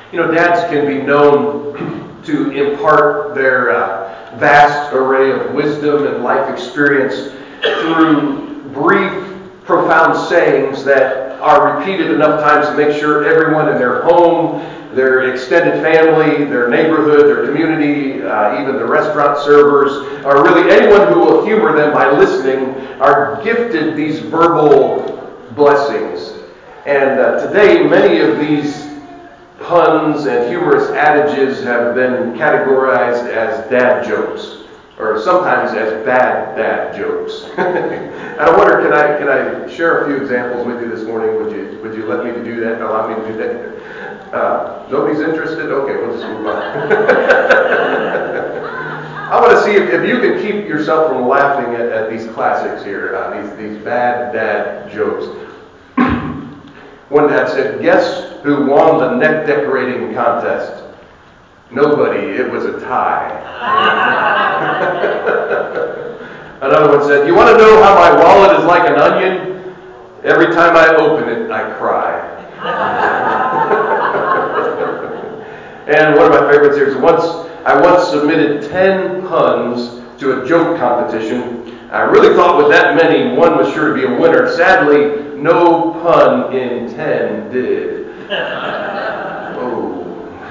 You know, dads can be known to impart their vast array of wisdom and life experience through brief, profound sayings that are repeated enough times to make sure everyone in their home, their extended family, their neighborhood, their community, even the restaurant servers, or really anyone who will humor them by listening, are gifted these verbal blessings. And today, many of these puns and humorous adages have been categorized as dad jokes, or sometimes as bad dad jokes. And I wonder, can I share a few examples with you this morning? Would you let me to do that? Allow me to do that? Nobody's interested? Okay, we'll just move on. I want to see if you can keep yourself from laughing at these classics here, these bad dad jokes. One dad said, "Guess who won the neck decorating contest?" "Nobody, it was a tie." Another one said, "You want to know how my wallet is like an onion? Every time I open it, I cry." And one of my favorites here is I once submitted 10 puns to a joke competition. I really thought with that many, one was sure to be a winner. Sadly, no pun in 10 did. Oh.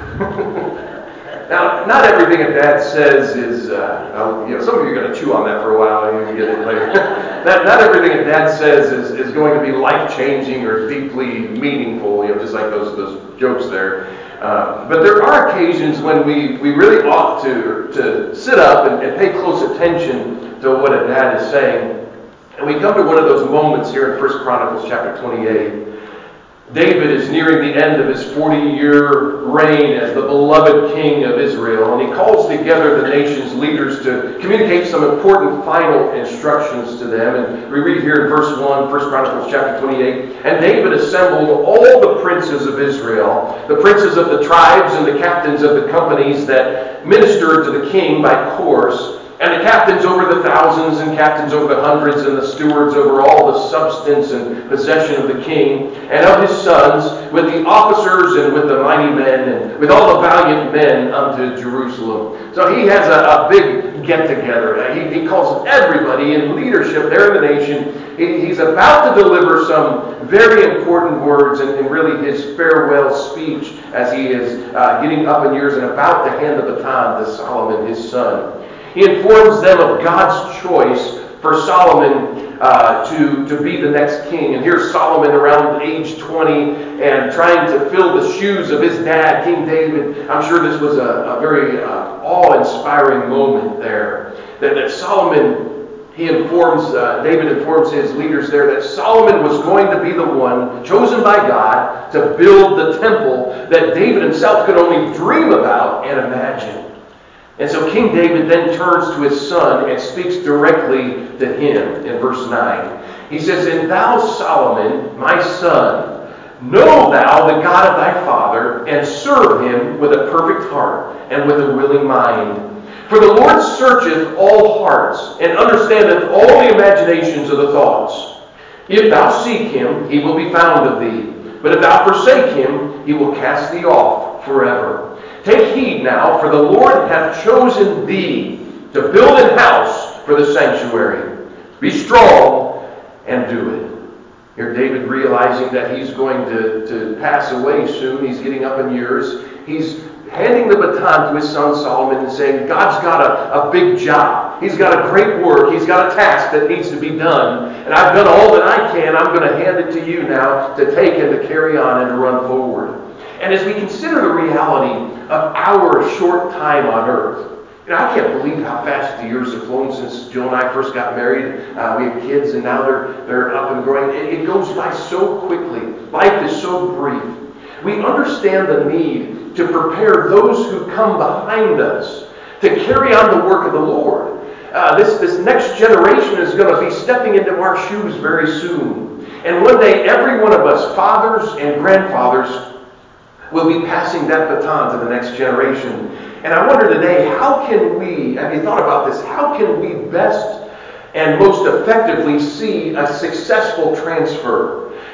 Now, not everything a dad says is, some of you are going to chew on that for a while and you can get it later. Not everything a dad says is going to be life-changing or deeply meaningful, just like those jokes there. But there are occasions when we really ought to sit up and pay close attention to what a dad is saying. And we come to one of those moments here in 1 Chronicles chapter 28. David is nearing the end of his 40-year reign as the beloved king of Israel, and he calls together the nation's leaders to communicate some important final instructions to them. And we read here in verse 1, 1 Chronicles chapter 28, "And David assembled all the princes of Israel, the princes of the tribes and the captains of the companies that ministered to the king by course, and the captains over the thousands and captains over the hundreds and the stewards over all the substance and possession of the king and of his sons, with the officers and with the mighty men and with all the valiant men unto Jerusalem." So he has a big get-together. He calls everybody in leadership there in the nation. He's about to deliver some very important words and really his farewell speech as he is getting up in years and about to hand the baton to Solomon, his son. He informs them of God's choice for Solomon to be the next king. And here's Solomon around age 20 and trying to fill the shoes of his dad, King David. I'm sure this was a very awe-inspiring moment there. That Solomon, David informs his leaders there that Solomon was going to be the one chosen by God to build the temple that David himself could only dream about and imagine. And so King David then turns to his son and speaks directly to him in verse 9. He says, "And thou, Solomon, my son, know thou the God of thy father, and serve him with a perfect heart and with a willing mind. For the Lord searcheth all hearts, and understandeth all the imaginations of the thoughts. If thou seek him, he will be found of thee. But if thou forsake him, he will cast thee off forever. Take heed now, for the Lord hath chosen thee to build an house for the sanctuary. Be strong and do it." Here David, realizing that he's going to pass away soon, he's getting up in years, he's handing the baton to his son Solomon and saying, God's got a big job. He's got a great work. He's got a task that needs to be done. And I've done all that I can. I'm going to hand it to you now to take and to carry on and to run forward. And as we consider the reality of our short time on earth, I can't believe how fast the years have flown since Jill and I first got married. We have kids, and now they're up and growing. It goes by so quickly. Life is so brief. We understand the need to prepare those who come behind us to carry on the work of the Lord. This next generation is going to be stepping into our shoes very soon. And one day, every one of us, fathers and grandfathers, will be passing that baton to the next generation. And I wonder today, have you thought about this? How can we best and most effectively see a successful transfer?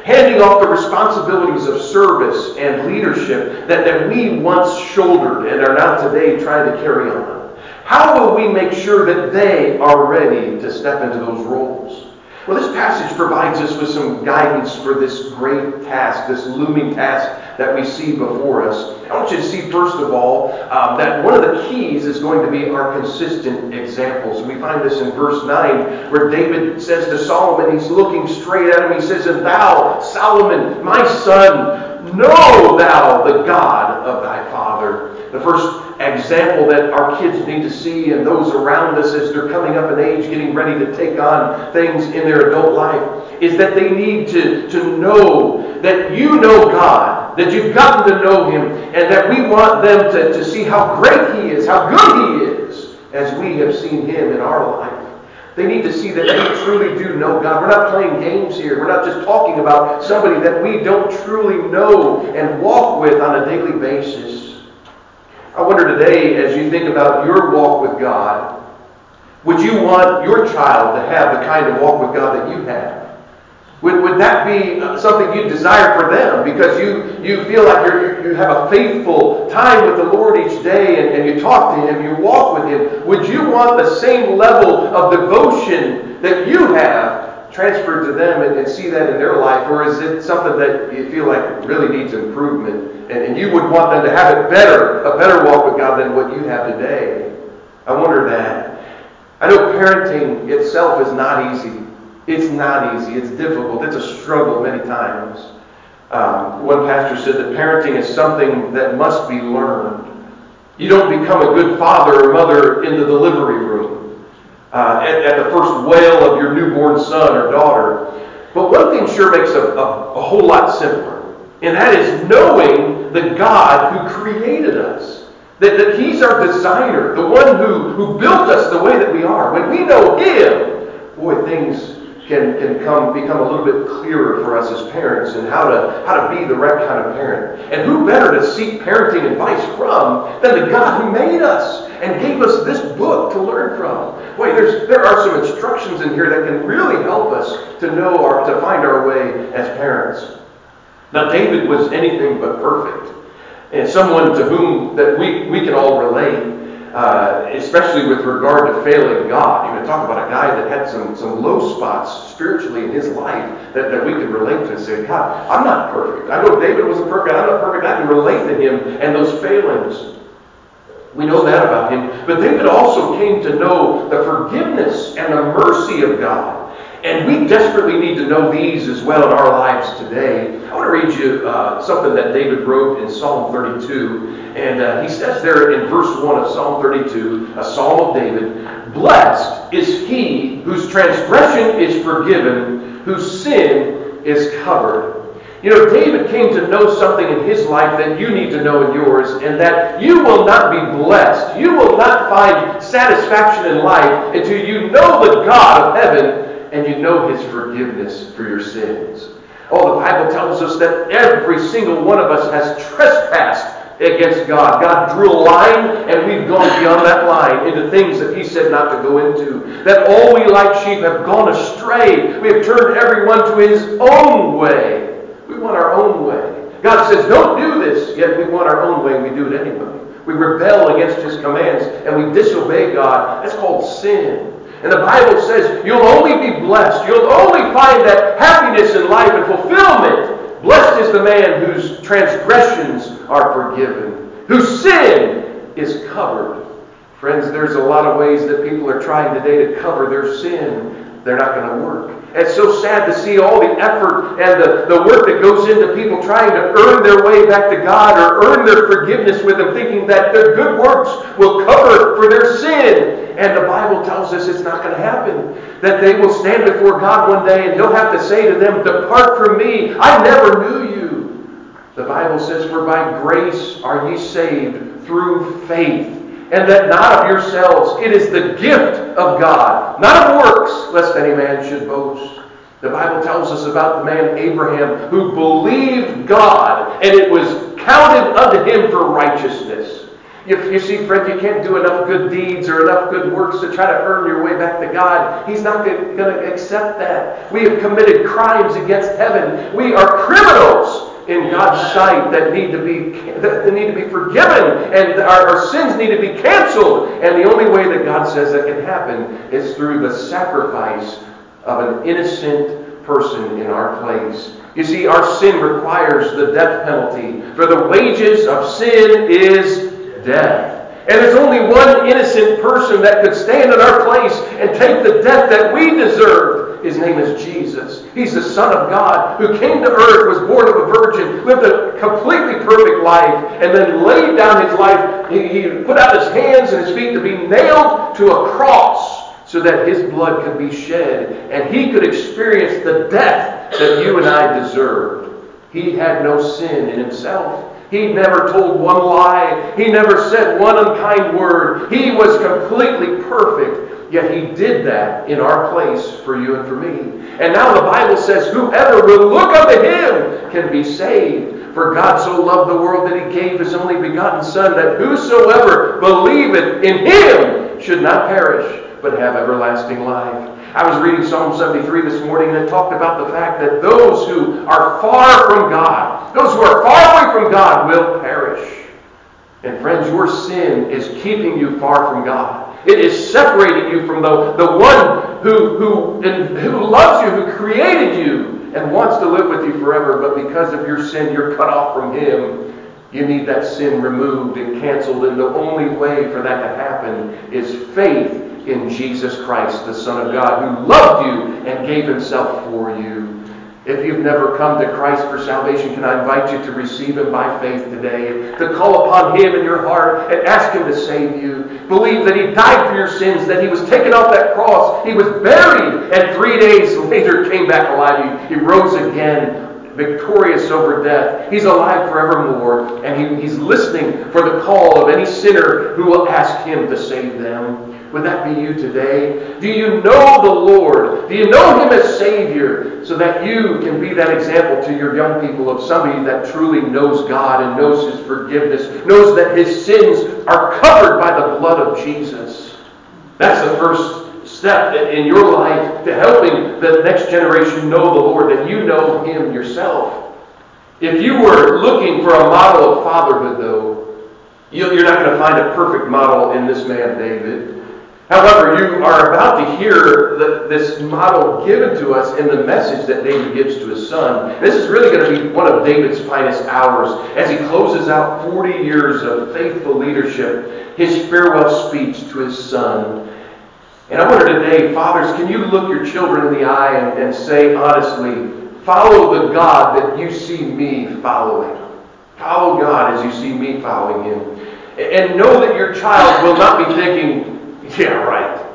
handing off the responsibilities of service and leadership that we once shouldered and are now today trying to carry on. How will we make sure that they are ready to step into those roles? Well, this passage provides us with some guidance for this great task, this looming task that we see before us. I want you to see, first of all, that one of the keys is going to be our consistent examples. We find this in verse 9, where David says to Solomon, he's looking straight at him, he says, "And thou, Solomon, my son, know thou the God of thy father." The first example that our kids need to see and those around us as they're coming up in age, getting ready to take on things in their adult life, is that they need to know that you know God, that you've gotten to know Him, and that we want them to see how great He is, how good He is, as we have seen Him in our life. They need to see that we truly do know God. We're not playing games here. We're not just talking about somebody that we don't truly know and walk with on a daily basis. I wonder today, as you think about your walk with God, would you want your child to have the kind of walk with God that you have? Would that be something you desire for them because you feel like you have a faithful time with the Lord each day and you talk to Him, you walk with Him? Would you want the same level of devotion that you have transferred to them and see that in their life? Or is it something that you feel like really needs improvement and you would want them to have a better walk with God than what you have today? I wonder that. I know parenting itself is not easy. It's not easy. It's difficult. It's a struggle many times. One pastor said that parenting is something that must be learned. You don't become a good father or mother in the delivery room at the first wail of your newborn son or daughter. But one thing sure makes a whole lot simpler, and that is knowing the God who created us. That He's our designer, the one who built us the way that we are. When we know Him, boy, things can become a little bit clearer for us as parents and how to be the right kind of parent. And who better to seek parenting advice from than the God who made us and gave us this book to learn from. Boy, there are some instructions in here that can really help us to know or to find our way as parents. Now, David was anything but perfect, and someone to whom that we can all relate. Especially with regard to failing God. You know, talk about a guy that had some low spots spiritually in his life that we could relate to and say, God, I'm not perfect. I know David wasn't perfect. I'm not perfect. I can relate to him and those failings. We know that about him. But David also came to know the forgiveness and the mercy of God. And we desperately need to know these as well in our lives today. I want to read you something that David wrote in Psalm 32. And he says there in verse 1 of Psalm 32, a psalm of David, "Blessed is he whose transgression is forgiven, whose sin is covered." You know, David came to know something in his life that you need to know in yours, and that you will not be blessed. You will not find satisfaction in life until you know the God of heaven and you know His forgiveness for your sins. Oh, the Bible tells us that every single one of us has trespassed against God. God drew a line, and we've gone beyond that line into things that He said not to go into. That all we like sheep have gone astray. We have turned everyone to his own way. We want our own way. God says, don't do this, yet we want our own way, and we do it anyway. We rebel against His commands, and we disobey God. That's called sin. And the Bible says you'll only be blessed. You'll only find that happiness in life and fulfillment. Blessed is the man whose transgressions are forgiven, whose sin is covered. Friends, there's a lot of ways that people are trying today to cover their sin. They're not going to work. It's so sad to see all the effort and the work that goes into people trying to earn their way back to God or earn their forgiveness with Him, thinking that their good works will cover for their sin. And the Bible tells us it's not going to happen. That they will stand before God one day and He'll have to say to them, "Depart from me, I never knew you." The Bible says, "For by grace are ye saved through faith. And that not of yourselves, it is the gift of God, not of works, lest any man should boast." The Bible tells us about the man Abraham who believed God, and it was counted unto him for righteousness. You see, friend, you can't do enough good deeds or enough good works to try to earn your way back to God. He's not going to accept that. We have committed crimes against heaven. We are criminals in God's sight that need to be forgiven, and our sins need to be canceled. And the only way that God says that can happen is through the sacrifice of an innocent person in our place. You see, our sin requires the death penalty. For the wages of sin is death. And there's only one innocent person that could stand in our place and take the death that we deserved. His name is Jesus. He's the Son of God who came to earth, was born of a virgin, lived a completely perfect life, and then laid down his life. He put out his hands and his feet to be nailed to a cross so that his blood could be shed and he could experience the death that you and I deserved. He had no sin in himself. He never told one lie. He never said one unkind word. He was completely perfect. Yet he did that in our place for you and for me. And now the Bible says, whoever will look unto him can be saved. For God so loved the world that he gave his only begotten Son, that whosoever believeth in him should not perish, but have everlasting life. I was reading Psalm 73 this morning, and it talked about the fact that those who are far from God, those who are far away from God will perish. And friends, your sin is keeping you far from God. It is separating you from the one who loves you, who created you, and wants to live with you forever. But because of your sin, you're cut off from him. You need that sin removed and canceled. And the only way for that to happen is faith in Jesus Christ, the Son of God, who loved you and gave himself for you. If you've never come to Christ for salvation, can I invite you to receive him by faith today, to call upon him in your heart and ask him to save you. Believe that he died for your sins, that he was taken off that cross, he was buried, and 3 days later came back alive. He rose again, victorious over death. He's alive forevermore, and he's listening for the call of any sinner who will ask him to save them. Would that be you today? Do you know the Lord? Do you know him as Savior, so that you can be that example to your young people of somebody that truly knows God and knows his forgiveness, knows that his sins are covered by the blood of Jesus? That's the first step in your life to helping the next generation know the Lord, that you know him yourself. If you were looking for a model of fatherhood, though, you're not going to find a perfect model in this man, David. However, you are about to hear this model given to us in the message that David gives to his son. This is really going to be one of David's finest hours as he closes out 40 years of faithful leadership, his farewell speech to his son. And I wonder today, fathers, can you look your children in the eye and say honestly, follow the God that you see me following. Follow God as you see me following him. And know that your child will not be thinking, yeah, right,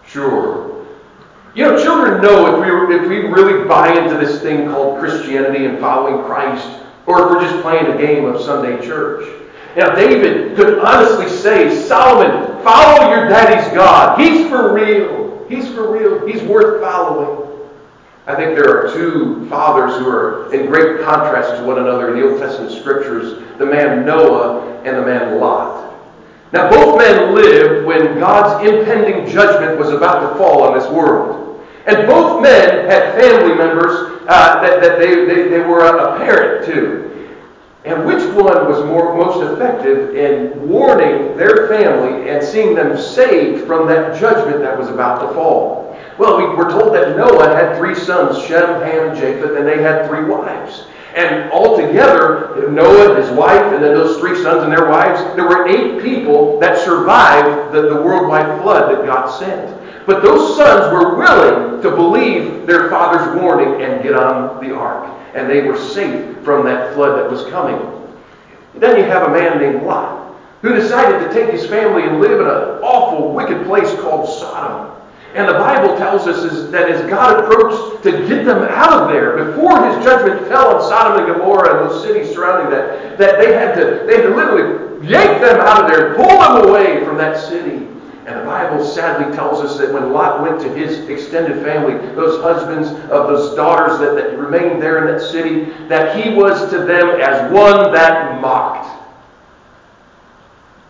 sure. You know, children know if we really buy into this thing called Christianity and following Christ, or if we're just playing a game of Sunday church. Now, David could honestly say, Solomon, follow your daddy's God. He's for real. He's for real. He's worth following. I think there are two fathers who are in great contrast to one another in the Old Testament scriptures, the man Noah and the man Lot. Now, both men lived when God's impending judgment was about to fall on this world. And both men had family members that they were a parent to. And which one was most effective in warning their family and seeing them saved from that judgment that was about to fall? Well, we're told that Noah had 3 sons, Shem, Ham, and Japheth, and they had 3 wives. And altogether, Noah, his wife, and then those 3 sons and their wives, there were 8 people that survived the worldwide flood that God sent. But those sons were willing to believe their father's warning and get on the ark. And they were safe from that flood that was coming. Then you have a man named Lot, who decided to take his family and live in an awful, wicked place called Sodom. And the Bible tells us that as God approached to get them out of there, before his judgment fell on Sodom and Gomorrah and those cities surrounding that they had to literally yank them out of there, pull them away from that city. And the Bible sadly tells us that when Lot went to his extended family, those husbands of those daughters that remained there in that city, that he was to them as one that mocked.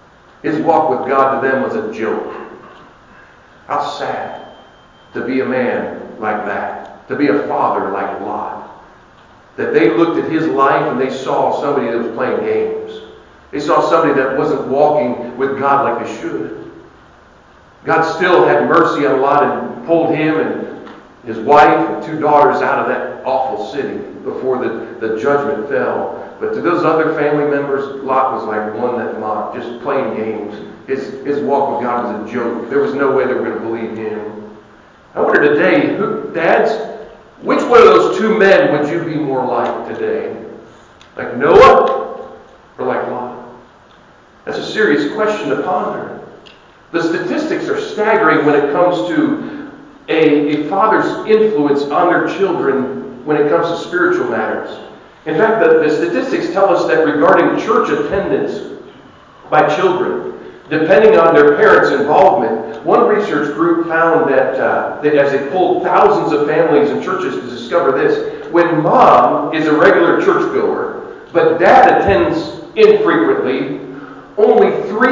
His walk with God to them was a joke. How sad to be a man like that, to be a father like Lot. That they looked at his life and they saw somebody that was playing games. They saw somebody that wasn't walking with God like they should. God still had mercy on Lot and pulled him and his wife and 2 daughters out of that awful city before the judgment fell. But to those other family members, Lot was like one that mocked, just playing games. His walk with God was a joke. There was no way they were going to believe him. I wonder today, dads, which one of those 2 men would you be more like today? Like Noah or like Lot? That's a serious question to ponder. The statistics are staggering when it comes to a father's influence on their children when it comes to spiritual matters. In fact, the statistics tell us that regarding church attendance by children, depending on their parents' involvement, one research group found that as they pulled thousands of families and churches to discover this, when mom is a regular churchgoer, but dad attends infrequently, only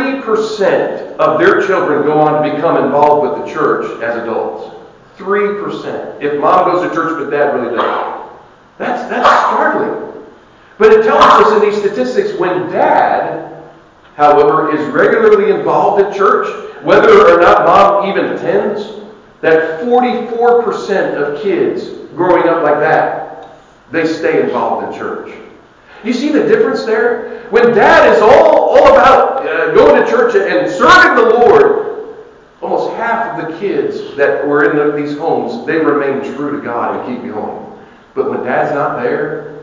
3% of their children go on to become involved with the church as adults. 3%. If mom goes to church but dad really doesn't. That's startling. But it tells us in these statistics when dad, however, is regularly involved in church, whether or not mom even attends, that 44% of kids growing up like that, they stay involved in church. You see the difference there? When dad is all about going to church and serving the Lord, almost half of the kids that were in these homes, they remain true to God and keep going. But when dad's not there,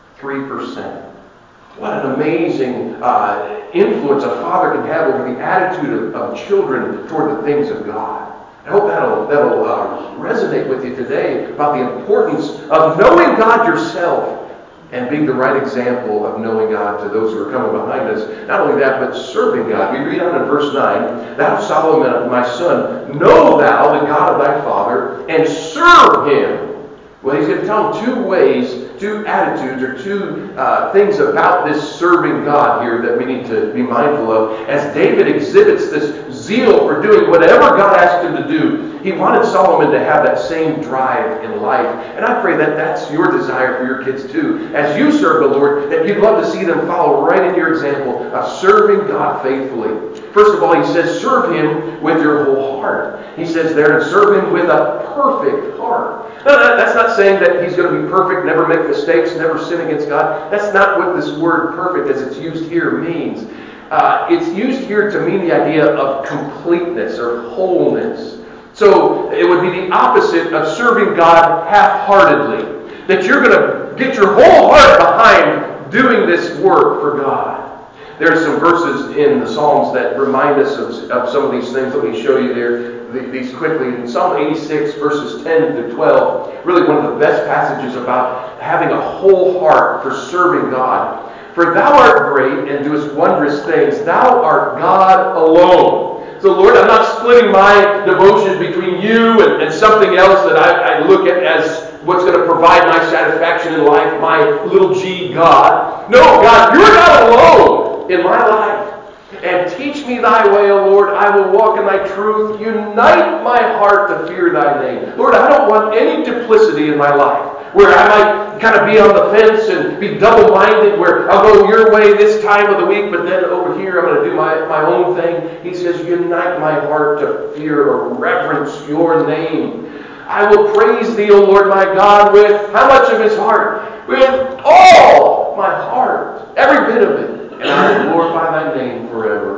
3%. What an amazing influence a father can have over the attitude of children toward the things of God. I hope that'll resonate with you today about the importance of knowing God yourself and being the right example of knowing God to those who are coming behind us. Not only that, but serving God. We read on in verse 9, "Thou, Solomon, my son, know thou the God of thy father, and serve him." Well, he's going to tell them 2 ways, 2 attitudes, or 2 things about this serving God here that we need to be mindful of. As David exhibits this zeal for doing whatever God asked him to do, he wanted Solomon to have that same drive in life. And I pray that that's your desire for your kids too. As you serve the Lord, that you'd love to see them follow right in your example of serving God faithfully. First of all, he says, serve him with your whole heart. He says there, and serve him with a perfect heart. Now, that's not saying that he's going to be perfect, never make mistakes, never sin against God. That's not what this word perfect, as it's used here, means. It's used here to mean the idea of completeness or wholeness. So it would be the opposite of serving God half-heartedly. That you're going to get your whole heart behind doing this work for God. There's some verses in the Psalms that remind us of some of these things. Let me show you these quickly. In Psalm 86, verses 10 to 12, really one of the best passages about having a whole heart for serving God. "For thou art great and doest wondrous things. Thou art God alone." So Lord, I'm not splitting my devotion between you and something else that I look at as what's going to provide my satisfaction in life, my little g God. No, God, you're not alone in my life. "And teach me thy way, O Lord. I will walk in thy truth. Unite my heart to fear thy name." Lord, I don't want any duplicity in my life where I might kind of be on the fence and be double-minded, where I'll go your way this time of the week, but then over here I'm going to do my own thing. He says, unite my heart to fear or reverence your name. "I will praise thee, O Lord my God," with how much of his heart? With all my heart. Every bit of it. "And I will glorify thy name forever."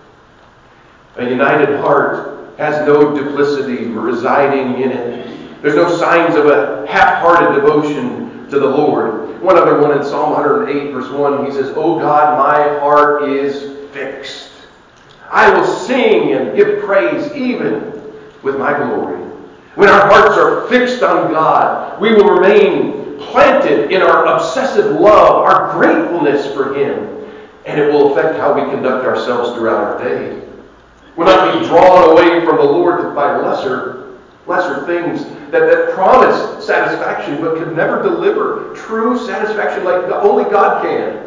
A united heart has no duplicity residing in it. There's no signs of a half-hearted devotion to the Lord. One other one in Psalm 108, verse 1, he says, "O God, my heart is fixed. I will sing and give praise even with my glory." When our hearts are fixed on God, we will remain planted in our obsessive love, our gratefulness for him. And it will affect how we conduct ourselves throughout our day. We'll not be drawn away from the Lord by lesser things that promise satisfaction but could never deliver true satisfaction like only God can.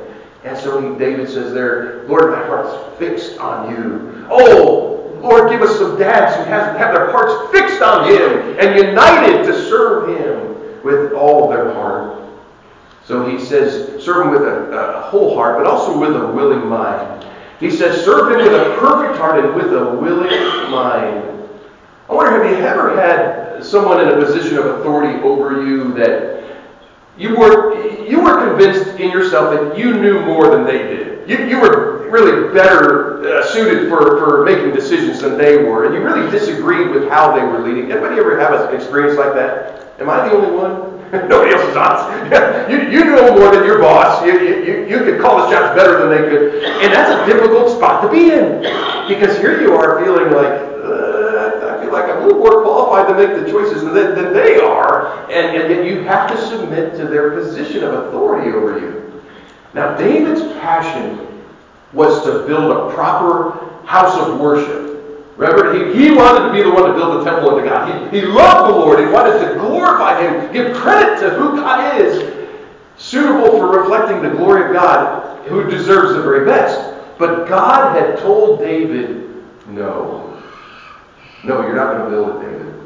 And so David says there, Lord, my heart's fixed on you. Oh, Lord, give us some dads who have their hearts fixed on Him and united to serve Him with all their heart. So he says, serve Him with a whole heart, but also with a willing mind. He says, serve Him with a perfect heart and with a willing mind. I wonder, have you ever had someone in a position of authority over you that you were convinced in yourself that you knew more than they did? You were really better suited for making decisions than they were, and you really disagreed with how they were leading. Anybody ever have an experience like that? Am I the only one? Nobody else is honest. You know more than your boss. You could call the shots better than they could. And that's a difficult spot to be in. Because here you are feeling like, I feel like I'm a little more qualified to make the choices than they are. And yet you have to submit to their position of authority over you. Now, David's passion was to build a proper house of worship. Remember, he wanted to be the one to build the temple unto God. He loved the Lord. He wanted to glorify Him, give credit to who God is, suitable for reflecting the glory of God, who deserves the very best. But God had told David, no, you're not going to build it, David.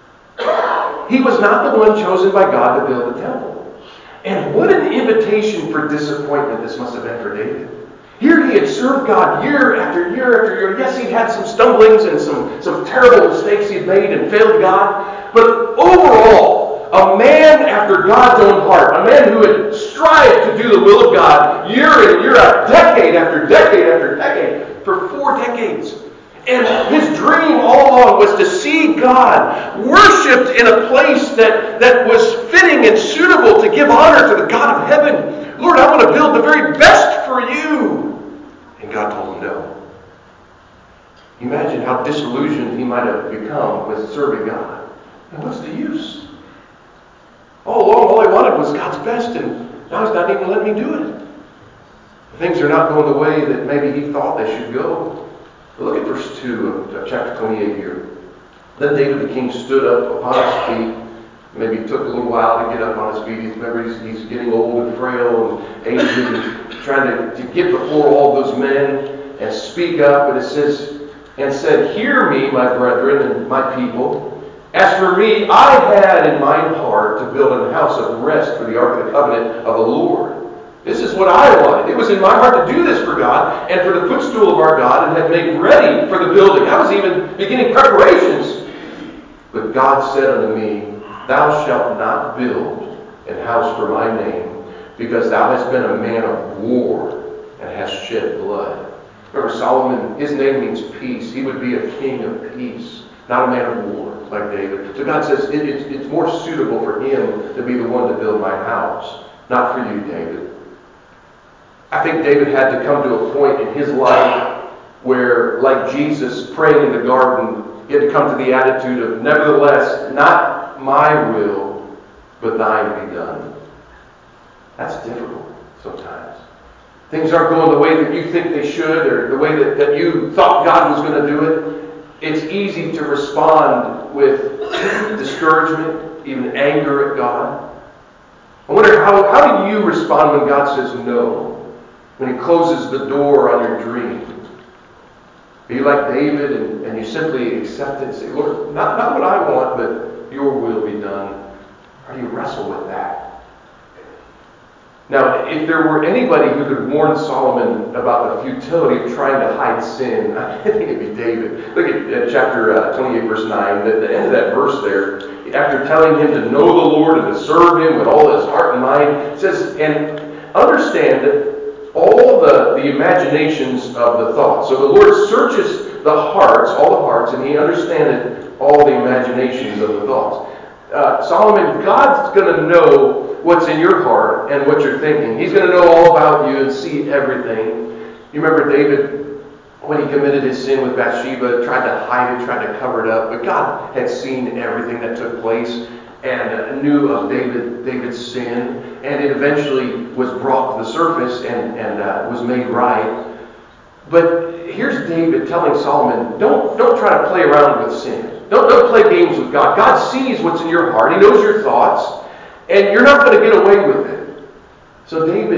He was not the one chosen by God to build the temple. And what an invitation for disappointment this must have been for David. Here he had served God year after year after year. Yes, he'd had some stumblings and some terrible mistakes he'd made and failed God. But overall, a man after God's own heart, a man who had strived to do the will of God year in, year out, decade after decade after decade, for 4 decades. And his dream all along was to see God worshipped in a place that was fitting and suitable to give honor to the God of heaven. Lord, I want to build the very best for you. And God told him no. Imagine how disillusioned he might have become with serving God. And what's the use? All along, all I wanted was God's best, and now He's not even letting me do it. Things are not going the way that maybe he thought they should go. But look at verse 2 of chapter 28 here. Then David the king stood up upon his feet. Maybe it took a little while to get up on his feet. Remember, he's getting old and frail and aged and trying to get before all those men and speak up. And it says, and said, hear me, my brethren and my people. As for me, I had in mine heart to build a house of rest for the ark of the covenant of the Lord. This is what I wanted. It was in my heart to do this for God and for the footstool of our God, and had made ready for the building. I was even beginning preparations. But God said unto me, thou shalt not build an house for my name, because thou hast been a man of war and hast shed blood. Remember, Solomon, his name means peace. He would be a king of peace, not a man of war like David. So God says it's more suitable for him to be the one to build my house, not for you, David. I think David had to come to a point in his life where, like Jesus praying in the garden, he had to come to the attitude of, nevertheless, not my will, but thine be done. That's difficult sometimes. Things aren't going the way that you think they should, or the way that you thought God was going to do it. It's easy to respond with discouragement, even anger at God. I wonder, how do you respond when God says no? When He closes the door on your dream? Are you like David and you simply accept it and say, Lord, not what I want, but your will be done? Or do you wrestle with that? Now, if there were anybody who could warn Solomon about the futility of trying to hide sin, I think it'd be David. Look at chapter 28, verse 9. The end of that verse there, after telling him to know the Lord and to serve Him with all his heart and mind, it says, and understand that all the imaginations of the thoughts. So the Lord searches the hearts, all the hearts, and He understandeth all the imaginations of the thoughts. Solomon, God's going to know what's in your heart and what you're thinking. He's going to know all about you and see everything. You remember David, when he committed his sin with Bathsheba, tried to hide it, tried to cover it up, but God had seen everything that took place and knew of David's sin, and it eventually was brought to the surface and was made right. But here's David telling Solomon, don't try to play around with sin. Don't play games with God. God sees what's in your heart. He knows your thoughts, and you're not going to get away with it. So David,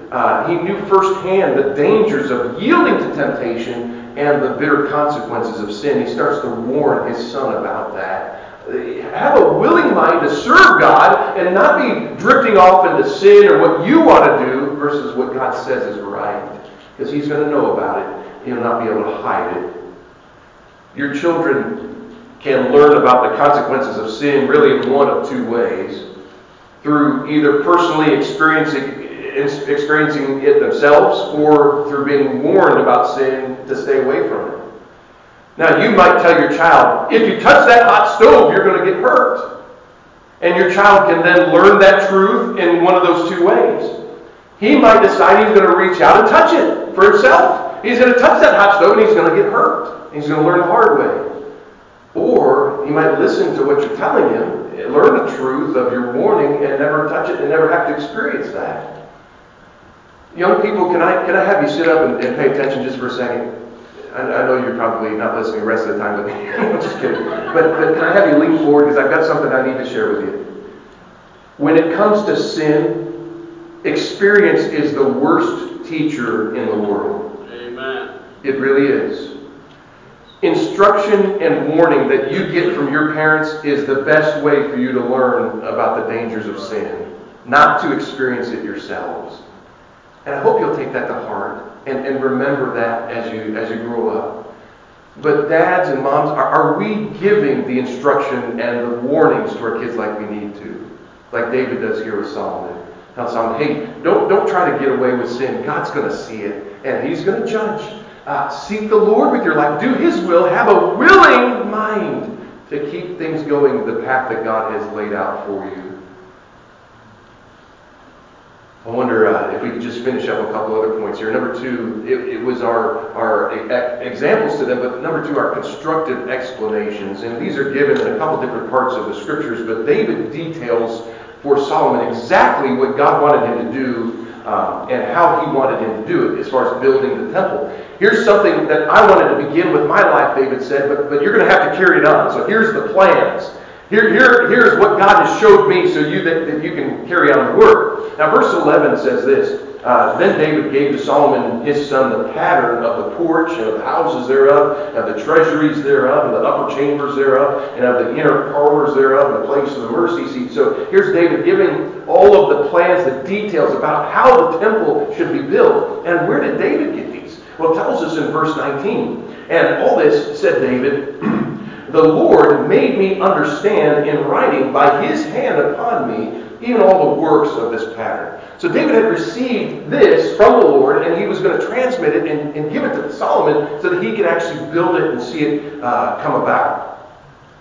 He knew firsthand the dangers of yielding to temptation and the bitter consequences of sin. He starts to warn his son about that. Have a willing mind to serve God and not be drifting off into sin or what you want to do versus what God says is right. Because he's going to know about it. He'll not be able to hide it. Your children can learn about the consequences of sin really in one of two ways. Through either personally experiencing it themselves or through being warned about sin to stay away from it. Now, you might tell your child, if you touch that hot stove, you're going to get hurt. And your child can then learn that truth in one of those two ways. He might decide he's going to reach out and touch it for himself. He's going to touch that hot stove and he's going to get hurt. He's going to learn the hard way. Or he might listen to what you're telling him, learn the truth of your warning, and never touch it and never have to experience that. Young people, can I have you sit up and pay attention just for a second? I know you're probably not listening the rest of the time, but I'm just kidding. But can I have you lean forward because I've got something I need to share with you. When it comes to sin, experience is the worst teacher in the world. Amen. It really is. Instruction and warning that you get from your parents is the best way for you to learn about the dangers of sin, not to experience it yourselves. And I hope you'll take that to heart and remember that as you grow up. But dads and moms, are we giving the instruction and the warnings to our kids like we need to? Like David does here with Solomon. Tell Solomon, hey, don't try to get away with sin. God's going to see it, and he's going to judge. Seek the Lord with your life. Do his will. Have a willing mind to keep things going the path that God has laid out for you. I wonder if we could just finish up a couple other points here. Number two, it was our examples to them, but number two, our constructive explanations. And these are given in a couple different parts of the scriptures, but David details for Solomon exactly what God wanted him to do and how he wanted him to do it as far as building the temple. Here's something that I wanted to begin with my life, David said, but you're going to have to carry it on. So here's the plans. Here's what God has showed me so that you can carry on the work. Now, verse 11 says this. Then David gave to Solomon his son the pattern of the porch and of the houses thereof, and the treasuries thereof, and the upper chambers thereof, and of the inner parlors thereof, and the place of the mercy seat. So here's David giving all of the plans, the details about how the temple should be built. And where did David get these? Well, it tells us in verse 19. And all this, said David, the Lord made me understand in writing by his hand upon me even all the works of this pattern. So David had received this from the Lord, and he was going to transmit it and give it to Solomon so that he could actually build it and see it come about.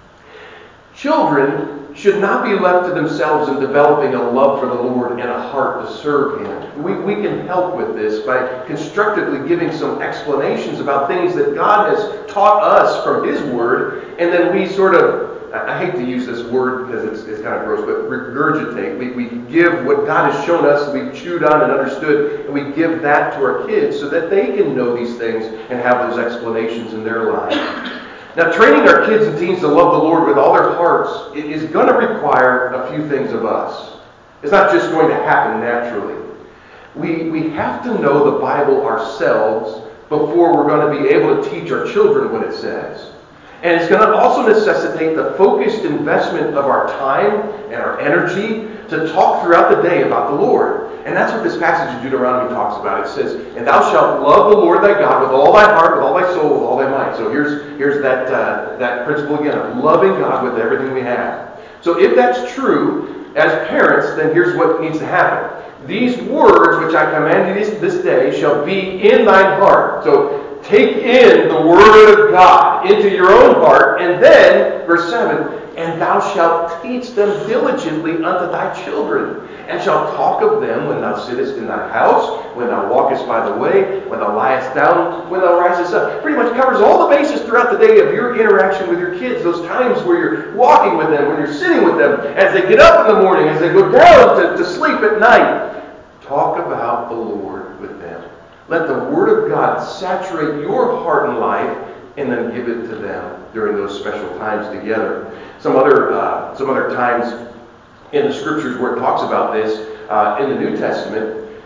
Children should not be left to themselves in developing a love for the Lord and a heart to serve him. We can help with this by constructively giving some explanations about things that God has taught us from his word, and then we sort of, I hate to use this word because it's kind of gross, but regurgitate. We give what God has shown us, we've chewed on and understood, and we give that to our kids so that they can know these things and have those explanations in their lives. Now, training our kids and teens to love the Lord with all their hearts is going to require a few things of us. It's not just going to happen naturally. We have to know the Bible ourselves before we're going to be able to teach our children what it says. And it's going to also necessitate the focused investment of our time and our energy to talk throughout the day about the Lord. And that's what this passage of Deuteronomy talks about. It says, and thou shalt love the Lord thy God with all thy heart, with all thy soul, with all thy might. So here's that principle again of loving God with everything we have. So if that's true, as parents, then here's what needs to happen. These words which I command you this day shall be in thine heart. So take in the word of God into your own heart. And then, verse 7, and thou shalt teach them diligently unto thy children, and shalt talk of them when thou sittest in thy house, when thou walkest by the way, when thou liest down, when thou risest up. Pretty much covers all the bases throughout the day of your interaction with your kids. Those times where you're walking with them, when you're sitting with them, as they get up in the morning, as they go down to sleep at night. Talk about the Lord with them. Let the Word of God saturate your heart and life, and then give it to them during those special times together. Some other times in the Scriptures where it talks about this, in the New Testament,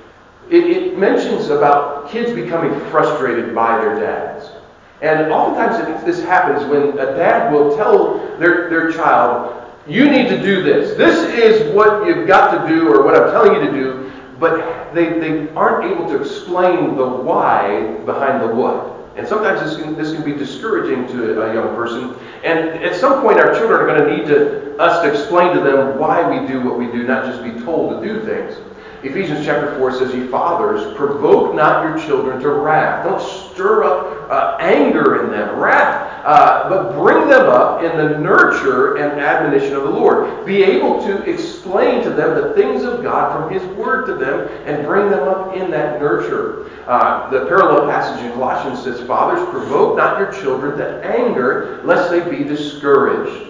it mentions about kids becoming frustrated by their dads. And oftentimes this happens when a dad will tell their child, you need to do this. This is what you've got to do, or what I'm telling you to do. But they aren't able to explain the why behind the what. And sometimes this can be discouraging to a young person. And at some point, our children are going to need us to explain to them why we do what we do, not just be told to do things. Ephesians chapter 4 says, "Ye fathers, provoke not your children to wrath." Don't stir up anger in them, wrath, but bring them up in the nurture and admonition of the Lord. Be able to explain to them the things of God from His Word to them, and bring them up in that nurture. The parallel passage in Colossians says, "Fathers, provoke not your children to anger, lest they be discouraged."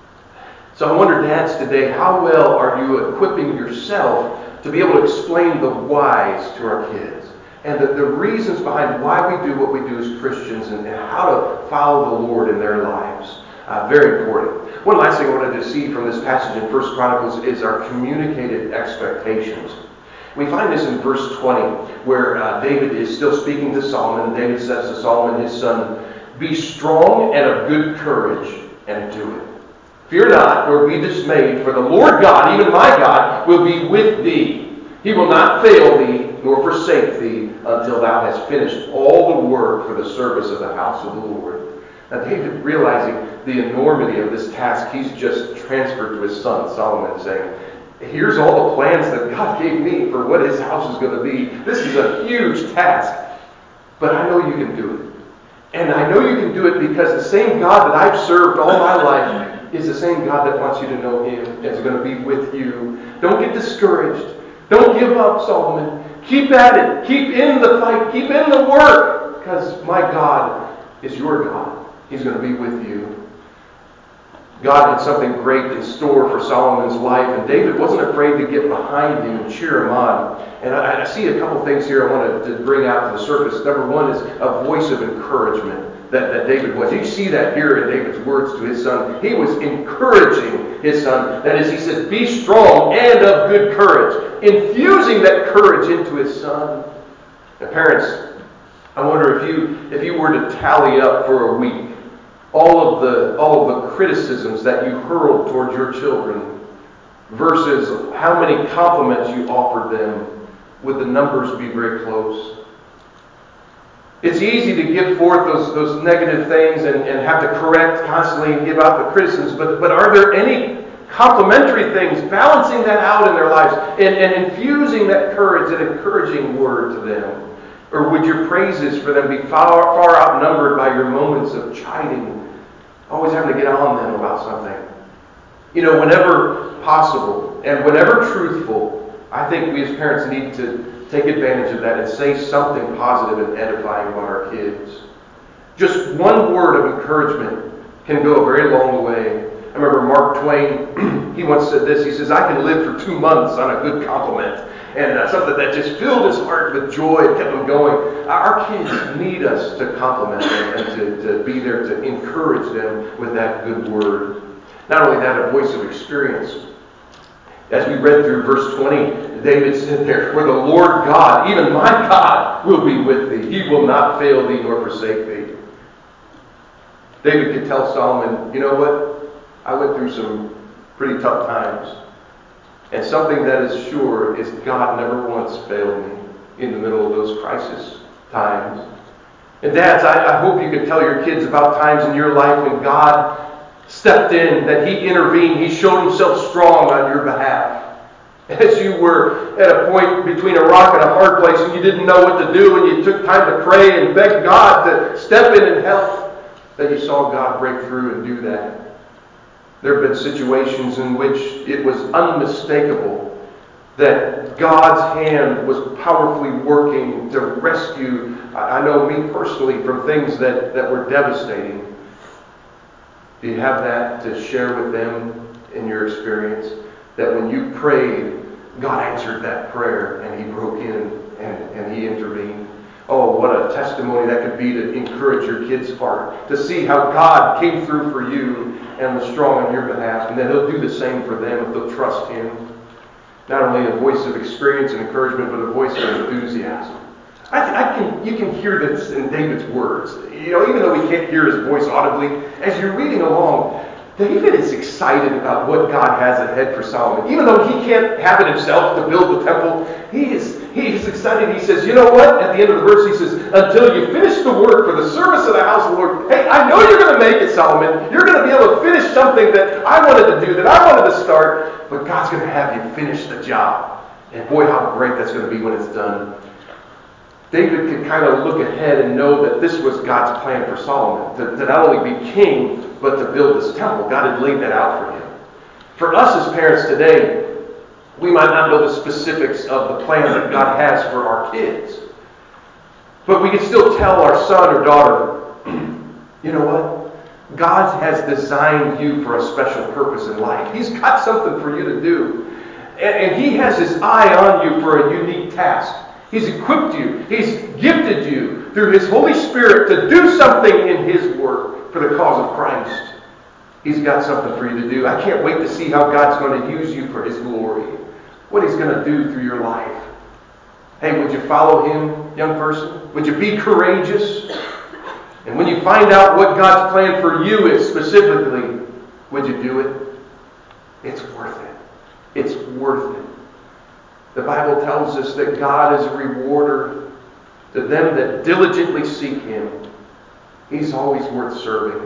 So I wonder, dads, today, how well are you equipping yourself to be able to explain the whys to our kids, and the reasons behind why we do what we do as Christians, and how to follow the Lord in their lives? Very important. One last thing I wanted to see from this passage in 1 Chronicles is our communicated expectations. We find this in verse 20, where David is still speaking to Solomon. David says to Solomon, his son, "Be strong and of good courage, and do it. Fear not, nor be dismayed, for the Lord God, even my God, will be with thee. He will not fail thee, nor forsake thee, until thou hast finished all the work for the service of the house of the Lord." Now David, realizing the enormity of this task, he's just transferred to his son Solomon, saying, here's all the plans that God gave me for what his house is going to be. This is a huge task, but I know you can do it. And I know you can do it because the same God that I've served all my life is the same God that wants you to know Him, and is going to be with you. Don't get discouraged. Don't give up, Solomon. Keep at it. Keep in the fight. Keep in the work, because my God is your God. He's going to be with you. God had something great in store for Solomon's life, and David wasn't afraid to get behind him and cheer him on. And I see a couple things here I wanted to bring out to the surface. Number one is a voice of encouragement that David was. You see that here in David's words to his son. He was encouraging his son. That is, he said, "Be strong and of good courage," infusing that courage into his son. Now, parents, I wonder if you were to tally up for a week all of the criticisms that you hurled towards your children versus how many compliments you offered them, would the numbers be very close? It's easy to give forth those negative things and have to correct constantly and give out the criticisms, but are there any complimentary things, balancing that out in their lives and infusing that courage and encouraging word to them? Or would your praises for them be far, far outnumbered by your moments of chiding, always having to get on them about something? You know, whenever possible and whenever truthful, I think we as parents need to take advantage of that and say something positive and edifying about our kids. Just one word of encouragement can go a very long way. I remember Mark Twain, he once said this. He says, "I can live for 2 months on a good compliment." And something that just filled his heart with joy and kept him going. Our kids need us to compliment them and to be there to encourage them with that good word. Not only that, a voice of experience. As we read through verse 20, David said there, "For the Lord God, even my God, will be with thee. He will not fail thee nor forsake thee." David could tell Solomon, you know what? I went through some pretty tough times. And something that is sure is God never once failed me in the middle of those crisis times. And dads, I hope you could tell your kids about times in your life when God stepped in, that He intervened, He showed Himself strong on your behalf. As you were at a point between a rock and a hard place and you didn't know what to do, and you took time to pray and beg God to step in and help, that you saw God break through and do that. There have been situations in which it was unmistakable that God's hand was powerfully working to rescue, I know me personally, from things that were devastating. Do you have that to share with them in your experience? That when you prayed, God answered that prayer and He broke in and He intervened. Oh, what a testimony that could be to encourage your kid's heart, to see how God came through for you and was strong on your behalf, and that He'll do the same for them if they'll trust Him. Not only a voice of experience and encouragement, but a voice of enthusiasm. You can hear this in David's words. Even though we can't hear his voice audibly, as you're reading along, David is excited about what God has ahead for Solomon. Even though he can't have it himself to build the temple, he's excited. He says, you know what? At the end of the verse, he says, until you finish the work for the service of the house of the Lord. Hey, I know you're going to make it, Solomon. You're going to be able to finish something that I wanted to do, that I wanted to start. But God's going to have you finish the job. And boy, how great that's going to be when it's done. David could kind of look ahead and know that this was God's plan for Solomon, to not only be king, but to build this temple. God had laid that out for him. For us as parents today, we might not know the specifics of the plan that God has for our kids. But we can still tell our son or daughter, you know what? God has designed you for a special purpose in life. He's got something for you to do. And He has His eye on you for a unique task. He's equipped you. He's gifted you through His Holy Spirit to do something in His work for the cause of Christ. He's got something for you to do. I can't wait to see how God's going to use you for His glory. What He's going to do through your life. Hey, would you follow Him, young person? Would you be courageous? And when you find out what God's plan for you is specifically, would you do it? It's worth it. It's worth it. The Bible tells us that God is a rewarder to them that diligently seek Him. He's always worth serving.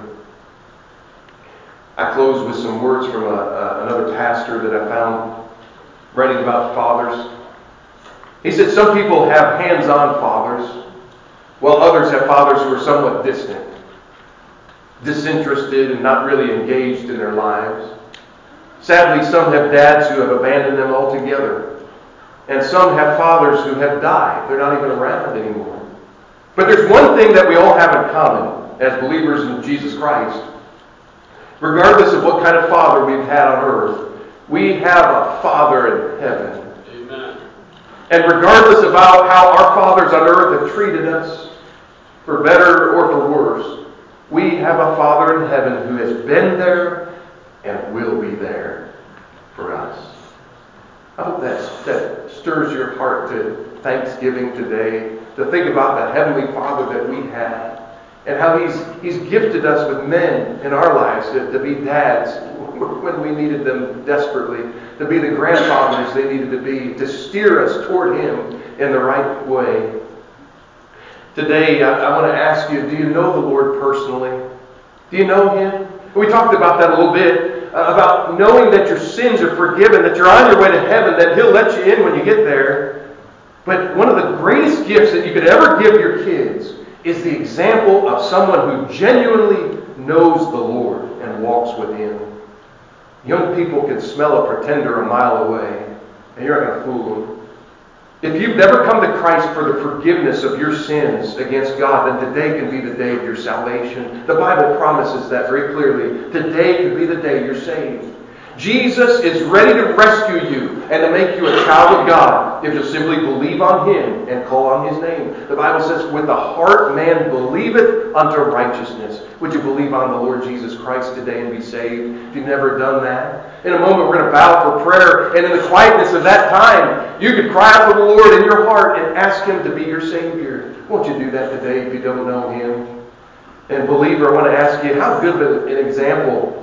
I close with some words from another pastor that I found writing about fathers. He said, some people have hands-on fathers, while others have fathers who are somewhat distant, disinterested, and not really engaged in their lives. Sadly, some have dads who have abandoned them altogether. And some have fathers who have died. They're not even around anymore. But there's one thing that we all have in common as believers in Jesus Christ. Regardless of what kind of father we've had on earth, we have a Father in heaven. Amen. And regardless of how our fathers on earth have treated us, for better or for worse, we have a Father in heaven who has been there and will be there for us. I hope that stirs your heart to Thanksgiving today, to think about the Heavenly Father that we have, and how He's gifted us with men in our lives to be dads when we needed them desperately, to be the grandfathers they needed to be, to steer us toward Him in the right way. Today, I want to ask you, do you know the Lord personally? Do you know Him? We talked about that a little bit, about knowing that your sins are forgiven, that you're on your way to heaven, that He'll let you in when you get there. But one of the greatest gifts that you could ever give your kids is the example of someone who genuinely knows the Lord and walks with Him. Young people can smell a pretender a mile away, and you're not going to fool them. If you've never come to Christ for the forgiveness of your sins against God, then today can be the day of your salvation. The Bible promises that very clearly. Today can be the day you're saved. Jesus is ready to rescue you and to make you a child of God if you'll simply believe on Him and call on His name. The Bible says, with the heart man believeth unto righteousness. Would you believe on the Lord Jesus Christ today and be saved? If you've never done that, in a moment we're going to bow for prayer, and in the quietness of that time, you can cry out to the Lord in your heart and ask Him to be your Savior. Won't you do that today if you don't know Him? And believer, I want to ask you, how good of an example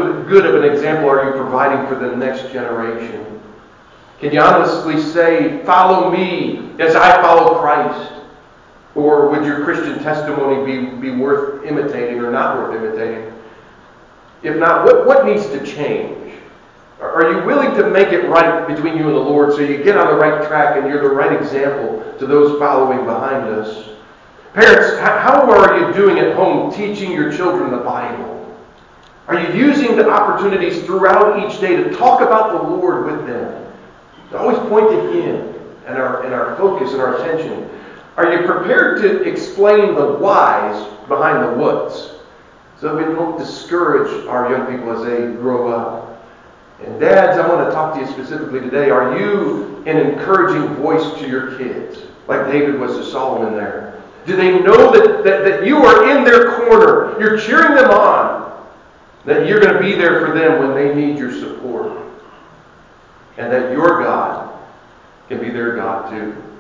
are you providing for the next generation? Can you honestly say, follow me as I follow Christ? Or would your Christian testimony be worth imitating or not worth imitating? If not, what needs to change? Are you willing to make it right between you and the Lord so you get on the right track and you're the right example to those following behind us? Parents, how are you doing at home teaching your children the Bible? Are you using the opportunities throughout each day to talk about the Lord with them? To always point to Him and our focus and our attention. Are you prepared to explain the whys behind the whats so that we don't discourage our young people as they grow up? And dads, I want to talk to you specifically today. Are you an encouraging voice to your kids, like David was to Solomon there? Do they know that you are in their corner? You're cheering them on. That you're going to be there for them when they need your support. and that your God can be their God too.